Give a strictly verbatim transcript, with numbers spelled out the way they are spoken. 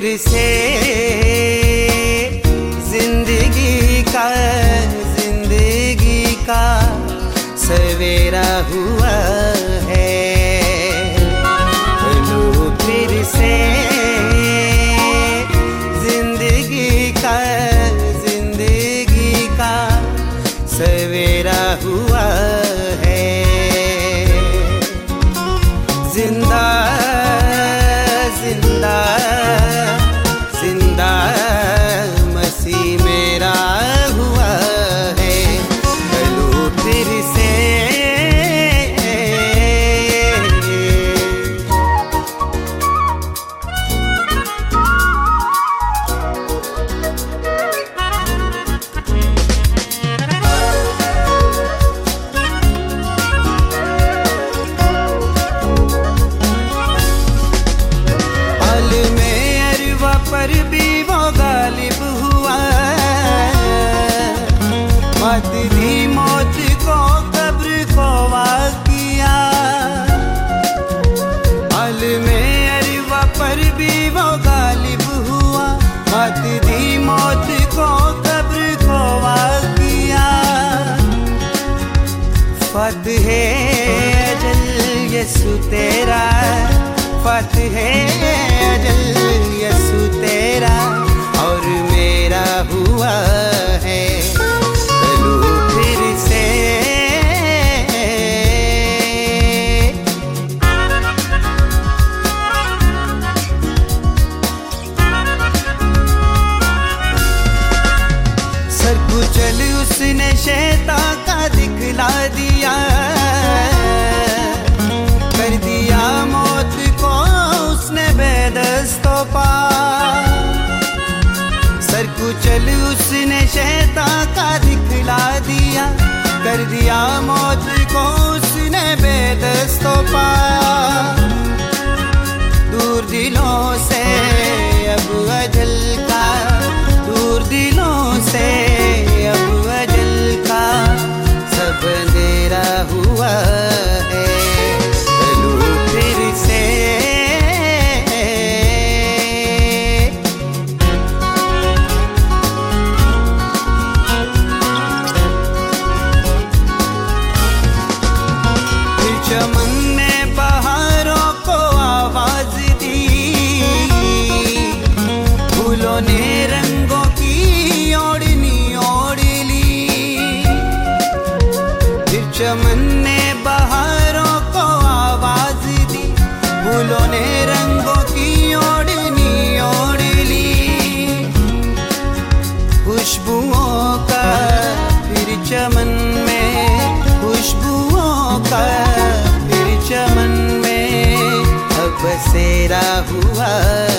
से जिंदगी का जिंदगी का सवेरा हुआ है। लो फिर से जिंदगी का जिंदगी का सवेरा हुआ है। जिंदा जिंदा जिंदा मसीह मेरा हुआ है। लो फिर से पर भी वो गालिब हुआ, मौत दी मौत को कब्र को वाकिया। आलमे अरवा पर भी वो गालिब हुआ, मौत दी मौत को कब्र को वाकिया। फतह अजल यसु तेरा, फतह अजल यसु तेरा और मेरा हुआ है। चलो फिर से सर कुचल उसने शैतान का दिखला दिया, कर दिया मौत को उसने बेदस्तों पा। सर कुचल उसने शैतान का दिखला दिया, कर दिया मौत को उसने बेदस्तों पा। दूर दिलों से अब अजल का, दूर दिलों से अब अजल का सब अंधेरा हुआ है। चलो फिर से चमन ने बहारों को आवाज दी, फूलों ने रंगों की ओढ़नी ओढ़ ली। फिर चमन ने बहारों को आवाज दी, फूलों ने रंगों की ओढ़नी ओढ़ ली। खुशबुओं का फिर चमन में, खुशबुओं का चमन में अब बसेरा हुआ